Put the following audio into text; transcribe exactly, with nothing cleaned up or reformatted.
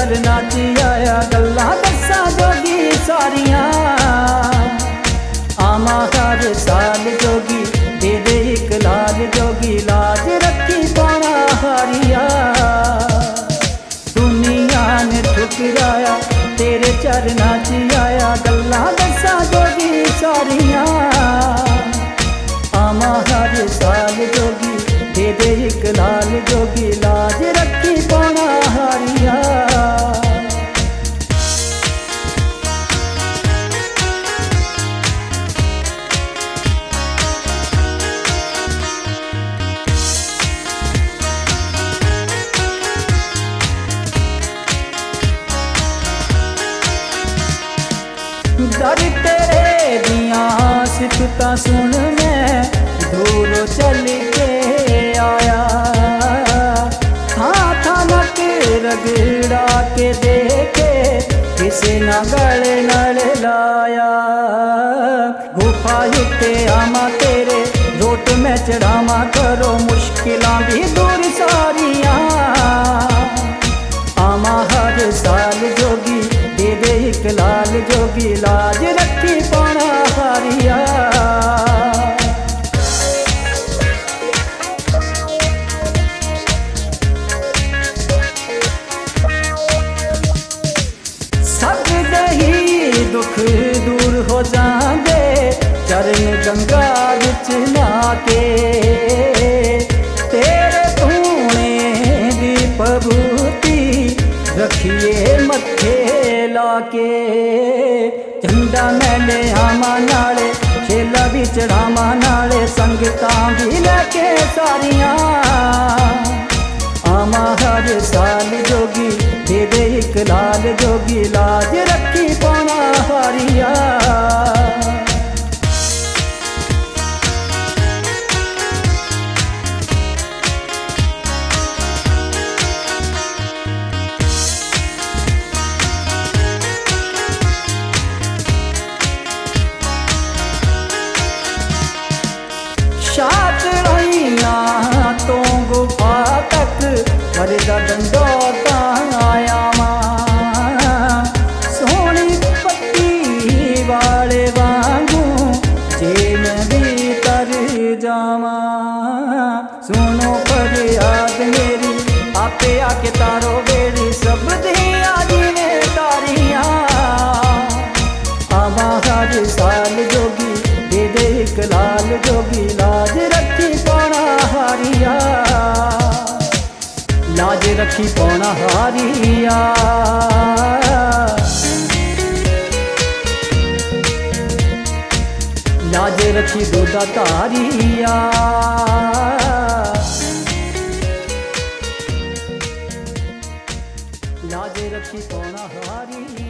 चरना च आया गल्लां दस्सां जोगी सारियां। आमा हर साल जोगी दे दे इक लाल जोगी लाज रखी पाना हारिया। दुनिया ने ठुकराया तेरे चरना च आया गल्लां दस्सां जोगी सारियां। आमा हर साल जोगी दे दे इक लाल जोगी लाज रखी पाना हारिया। दर तेरे दियां सिफतां सुन मैं दूर चल के आया। थां थां नक रगड़ा के देखे किसे ना गले नल लाया। गुफा उत्ते आमा तेरे रोट में चढ़ावा करो मुश्किलां भी दूर सारियां। आमा हर साल जोगी दे दे इक लाल जोगी लाज रखी पाना हारिया। सब दही दुख दूर हो जांदे चरण गंगा विच नाके। तेरे धूणे दी पबूती रखिए मत्थे लाके। झंडा मैले आमा नाले छेला भी चढ़ावा नाले संगतां भी लेके सारियां। आमा हर साल जोगी दे दे इक लाल जोगी लाज रखी पाना हारिया। शात रहिया तो गुफा तक मरदा डंडोता आया मां। सोनी पट्टी वाले वांगू जे मैं भी तर जावा। सुनो फरियाद मेरी आपे आके तारो बेड़ी सब दिया जिने तारियां। आमा हर साल जोगी दे दे इक लाल जोगी लाज रखी पाना हारिया। लाज रखी पाना हारिया। लाज रखी दूधा तारिया। लाज रखी पाना हारिया।